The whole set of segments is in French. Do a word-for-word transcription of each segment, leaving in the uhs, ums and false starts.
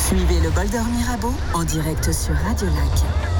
Suivez le Bol d'Or Mirabeau en direct sur Radio Lac.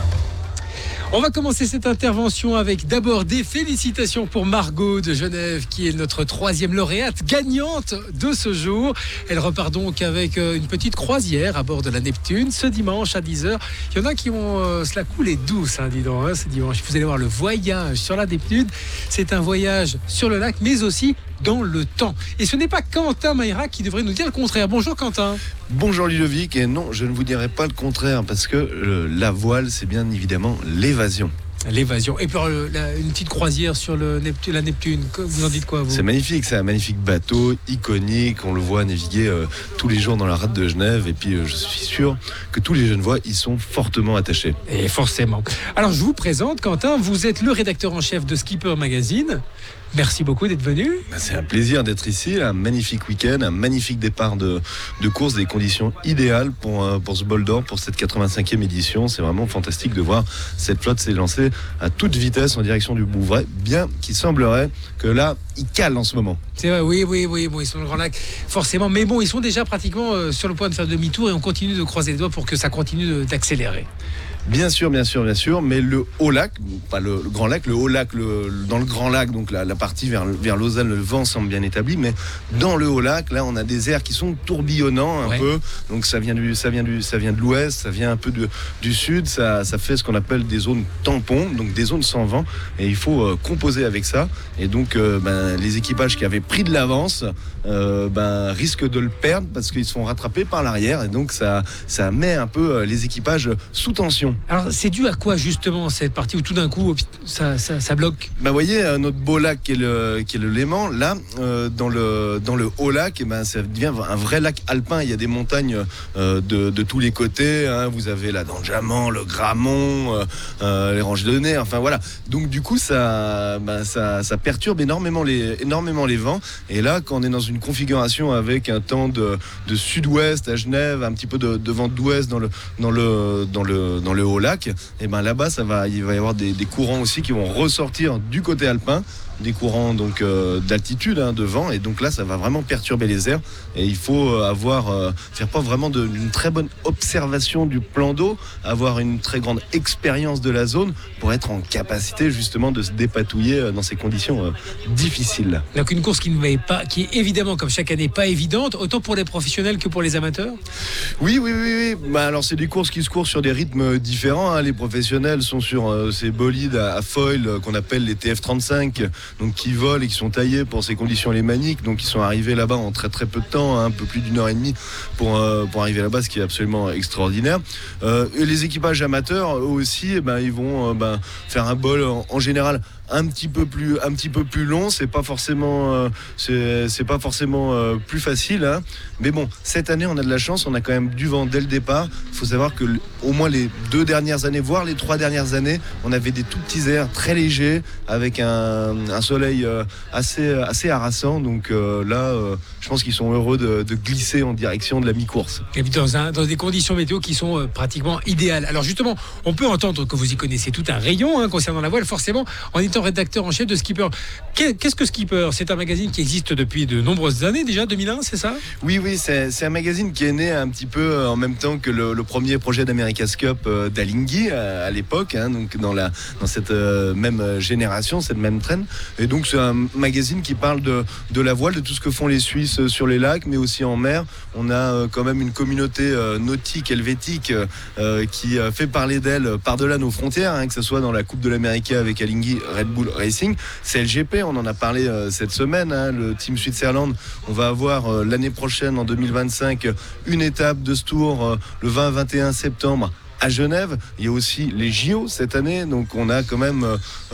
On va commencer cette intervention avec d'abord des félicitations pour Margot de Genève, qui est notre troisième lauréate gagnante de ce jour. Elle repart donc avec une petite croisière à bord de la Neptune ce dimanche à dix heures. Il y en a qui ont euh, cela coulé douce, hein, dis donc, hein, ce dimanche. Vous allez voir le voyage sur la Neptune. C'est un voyage sur le lac, mais aussi dans le temps. Et ce n'est pas Quentin Mayrac qui devrait nous dire le contraire. Bonjour Quentin. Bonjour Ludovic, et non, je ne vous dirai pas le contraire, parce que euh, la voile, c'est bien évidemment l'évasion. L'évasion. Et puis euh, la, une petite croisière sur le Neptune, la Neptune, vous en dites quoi vous ? C'est magnifique, c'est un magnifique bateau, iconique, on le voit naviguer euh, tous les jours dans la rade de Genève, et puis euh, je suis sûr que tous les Genevois y sont fortement attachés. Et forcément. Alors je vous présente Quentin, vous êtes le rédacteur en chef de Skipper Magazine. Merci beaucoup d'être venu. C'est un plaisir d'être ici, un magnifique week-end, un magnifique départ de, de course, des conditions idéales pour, pour ce bol d'or, pour cette quatre-vingt-cinquième édition. C'est vraiment fantastique de voir cette flotte s'élancer à toute vitesse en direction du Bouvray, bien qu'il semblerait que là, ils calent en ce moment. C'est vrai, oui, oui, oui, bon, ils sont dans le Grand Lac, forcément, mais bon, ils sont déjà pratiquement euh, sur le point de faire demi-tour et on continue de croiser les doigts pour que ça continue de, d'accélérer. Bien sûr, bien sûr, bien sûr, mais le haut lac, pas le, le grand lac, le haut lac, le, dans le grand lac, donc la, la partie vers, vers Lausanne, le vent semble bien établi, mais dans le haut lac, là, on a des airs qui sont tourbillonnants un ouais. peu, donc ça vient du, ça vient du, ça vient de l'ouest, ça vient un peu de, du sud, ça, ça fait ce qu'on appelle des zones tampons, donc des zones sans vent, et il faut euh, composer avec ça, et donc euh, ben, les équipages qui avaient pris de l'avance euh, ben, risquent de le perdre parce qu'ils se font rattraper par l'arrière, et donc ça, ça met un peu euh, les équipages sous tension. Alors, c'est dû à quoi, justement, cette partie où tout d'un coup, ça, ça, ça bloque ? Ben, vous voyez, notre beau lac qui est le, qui est le Léman, là, euh, dans, le, dans le haut lac, eh ben, ça devient un vrai lac alpin. Il y a des montagnes euh, de, de tous les côtés. Hein. Vous avez la Danjamant, le Gramont, euh, euh, les Ranges de Nez, enfin voilà. Donc, du coup, ça, ben, ça, ça perturbe énormément les, énormément les vents. Et là, quand on est dans une configuration avec un temps de, de sud-ouest à Genève, un petit peu de, de vent d'ouest dans le, dans le, dans le, dans le haut lac, et ben là-bas ça va, il va y avoir des, des courants aussi qui vont ressortir du côté alpin, des courants donc euh, d'altitude, hein, de vent, et donc là ça va vraiment perturber les airs et il faut avoir euh, faire pas vraiment de, d'une très bonne observation du plan d'eau, avoir une très grande expérience de la zone pour être en capacité justement de se dépatouiller dans ces conditions euh, difficiles. Donc une course qui ne va pas, qui est évidemment comme chaque année pas évidente, autant pour les professionnels que pour les amateurs. Oui, oui, oui, oui. Bah, alors c'est des courses qui se courent sur des rythmes différents. Hein. Les professionnels sont sur euh, ces bolides à, à foil euh, qu'on appelle les T F trente-cinq. Donc qui volent et qui sont taillés pour ces conditions lémaniques, donc ils sont arrivés là-bas en très très peu de temps, hein, un peu plus d'une heure et demie pour, euh, pour arriver là-bas, ce qui est absolument extraordinaire. Euh, et les équipages amateurs, eux aussi, eh ben, ils vont euh, ben, faire un bol en, en général un petit peu plus un petit peu plus long, c'est pas forcément euh, c'est, c'est pas forcément euh, plus facile, hein. Mais bon, cette année on a de la chance, on a quand même du vent dès le départ. Il faut savoir que au moins les deux dernières années, voire les trois dernières années, on avait des tout petits airs très légers avec un, un soleil euh, assez assez harassant. Donc euh, là, euh, je pense qu'ils sont heureux de, de glisser en direction de la mi-course. Et puis dans, un, dans des conditions météo qui sont euh, pratiquement idéales. Alors justement, on peut entendre que vous y connaissez tout un rayon, hein, concernant la voile, forcément. En étant rédacteur en chef de Skipper. Qu'est-ce que Skipper ? C'est un magazine qui existe depuis de nombreuses années déjà, deux mille un, c'est ça ? Oui, oui, c'est, c'est un magazine qui est né un petit peu en même temps que le, le premier projet d'America's Cup euh, d'Alinghi à, à l'époque, hein, donc dans, la, dans cette euh, même génération, cette même traîne. Et donc c'est un magazine qui parle de, de la voile, de tout ce que font les Suisses sur les lacs, mais aussi en mer. On a euh, quand même une communauté euh, nautique, helvétique, euh, qui euh, fait parler d'elle par-delà nos frontières, hein, que ce soit dans la Coupe de l'Amérique avec Alinghi, Red Bull Racing, C L G P, on en a parlé euh, cette semaine, hein, le Team Switzerland. On va avoir euh, l'année prochaine, en deux mille vingt-cinq, une étape de ce tour euh, le vingt vingt et un septembre à Genève. Il y a aussi les J O cette année, donc on a quand même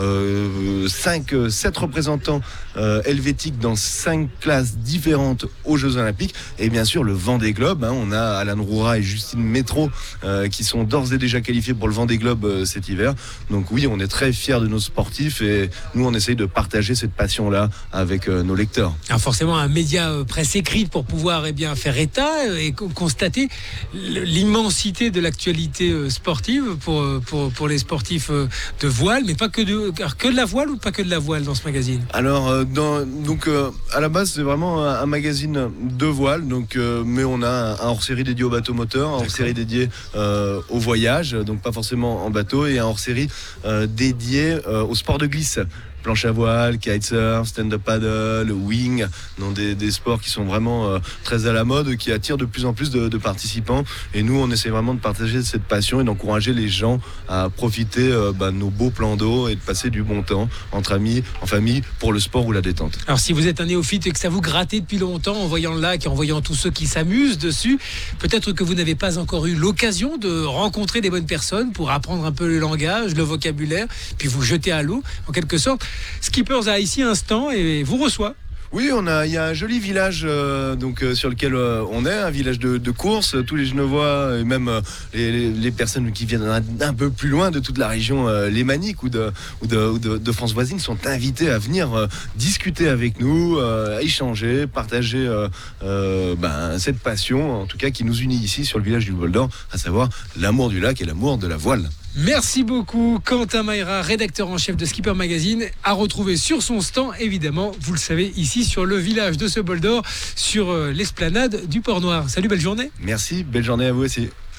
euh, cinq, sept représentants euh, helvétiques dans cinq classes différentes aux Jeux Olympiques, et bien sûr le Vendée Globe, hein, on a Alan Roura et Justine Métro euh, qui sont d'ores et déjà qualifiés pour le Vendée Globe euh, cet hiver. Donc oui, on est très fiers de nos sportifs et nous on essaye de partager cette passion-là avec euh, nos lecteurs. Alors forcément un média euh, presse écrite pour pouvoir eh bien, faire état et co- constater l'immensité de l'actualité sportive pour, pour, pour les sportifs de voile, mais pas que de, que de la voile ou pas que de la voile dans ce magazine? Alors, dans, donc, euh, à la base, c'est vraiment un, un magazine de voile, donc, euh, mais on a un, un hors-série dédié au bateau moteur, un hors-série dédié euh, au voyage, donc pas forcément en bateau, et un hors-série euh, dédié euh, au sport de glisse. Planche à voile, kitesurf, stand-up paddle, wing, dans des, des sports qui sont vraiment euh, très à la mode, qui attirent de plus en plus de, de participants. Et nous, on essaie vraiment de partager cette passion et d'encourager les gens à profiter euh, bah, de nos beaux plans d'eau et de passer du bon temps entre amis, en famille, pour le sport ou la détente. Alors, si vous êtes un néophyte et que ça vous grattait depuis longtemps en voyant le lac et en voyant tous ceux qui s'amusent dessus, peut-être que vous n'avez pas encore eu l'occasion de rencontrer des bonnes personnes pour apprendre un peu le langage, le vocabulaire, puis vous jeter à l'eau, en quelque sorte. Skippers a ici un stand et vous reçoit. Oui, on a, il y a un joli village euh, donc euh, sur lequel euh, on est, un village de, de course. Tous les Genevois et même euh, les, les, les personnes qui viennent un, un peu plus loin de toute la région euh, lémanique ou de, ou de, ou de, de France voisine sont invités à venir euh, discuter avec nous, euh, échanger, partager euh, euh, ben, cette passion, en tout cas qui nous unit ici sur le village du Bol d'Or, à savoir l'amour du lac et l'amour de la voile. Merci beaucoup Quentin Mayra, rédacteur en chef de Skipper Magazine, à retrouver sur son stand, évidemment, vous le savez, ici sur le village de ce Bol d'Or, sur l'esplanade du Port Noir. Salut, belle journée. Merci, belle journée à vous aussi.